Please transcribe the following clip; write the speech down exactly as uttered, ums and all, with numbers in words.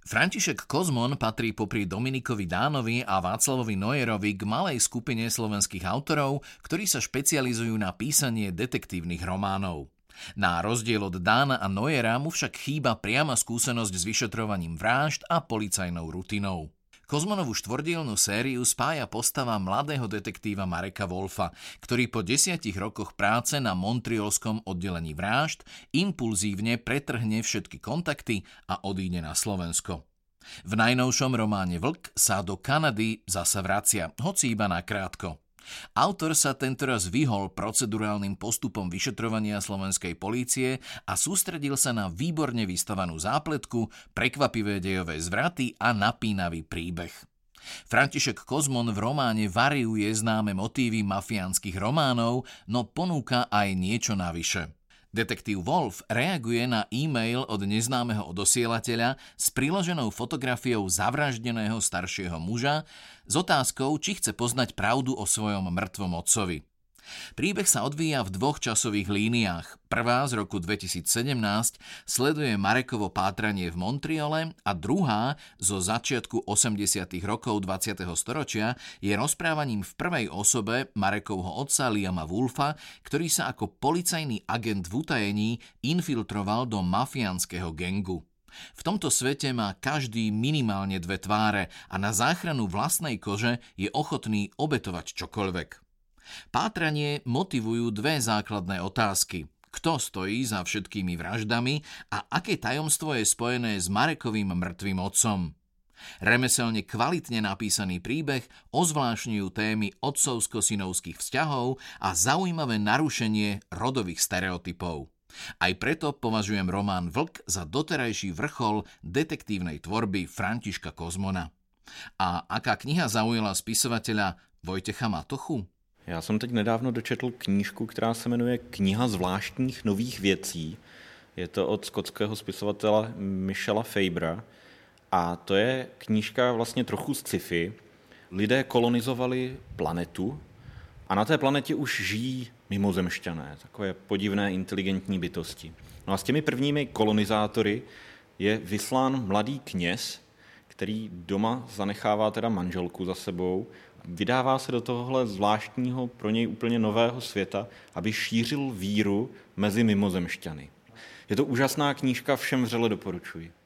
František Kozmon patrí popri Dominikovi Dánovi a Václavovi Neuerovi k malej skupine slovenských autorov, ktorí sa špecializujú na písanie detektívnych románov. Na rozdiel od Dána a Neuera mu však chýba priama skúsenosť s vyšetrovaním vrážd a policajnou rutinou. Kozmonovú štvordielnu sériu spája postava mladého detektíva Mareka Wolfa, ktorý po desiatich rokoch práce na montrealskom oddelení vrážd impulzívne pretrhne všetky kontakty a odíde na Slovensko. V najnovšom románe Vlk sa do Kanady zasa vracia, hoci iba nakrátko. Autor sa tentoraz vyhol procedurálnym postupom vyšetrovania slovenskej polície a sústredil sa na výborne vystavanú zápletku, prekvapivé dejové zvraty a napínavý príbeh. František Kozmon v románe variuje známe motívy mafiánskych románov, no ponúka aj niečo navyše. Detektív Wolf reaguje na e-mail od neznámeho odosielateľa s priloženou fotografiou zavraždeného staršieho muža s otázkou, či chce poznať pravdu o svojom mŕtvom otcovi. Príbeh sa odvíja v dvoch časových líniách. Prvá z roku dvetisícsedemnásť sleduje Marekovo pátranie v Montreale a druhá zo začiatku osemdesiatych rokov dvadsiateho storočia je rozprávaním v prvej osobe Marekovho otca Liama Wolfa, ktorý sa ako policajný agent v utajení infiltroval do mafiánskeho gangu. V tomto svete má každý minimálne dve tváre a na záchranu vlastnej kože je ochotný obetovať čokoľvek. Pátranie motivujú dve základné otázky. Kto stojí za všetkými vraždami a aké tajomstvo je spojené s Marekovým mŕtvým otcom? Remeselne kvalitne napísaný príbeh ozvlášňujú témy otcovsko-synovských vzťahov a zaujímavé narušenie rodových stereotypov. Aj preto považujem román Vlk za doterajší vrchol detektívnej tvorby Františka Kozmona. A aká kniha zaujala spisovateľa Vojtecha Matochu? Já jsem teď nedávno dočetl knížku, která se jmenuje Kniha zvláštních nových věcí. Je to od skotského spisovatele Michela Fabra a to je knížka vlastně trochu z sci-fi. Lidé kolonizovali planetu a na té planetě už žijí mimozemšťané, takové podivné inteligentní bytosti. No a s těmi prvními kolonizátory je vyslán mladý kněz, který doma zanechává teda manželku za sebou, vydává se do tohohle zvláštního, pro něj úplně nového světa, aby šířil víru mezi mimozemšťany. Je to úžasná knížka, všem vřele doporučuji.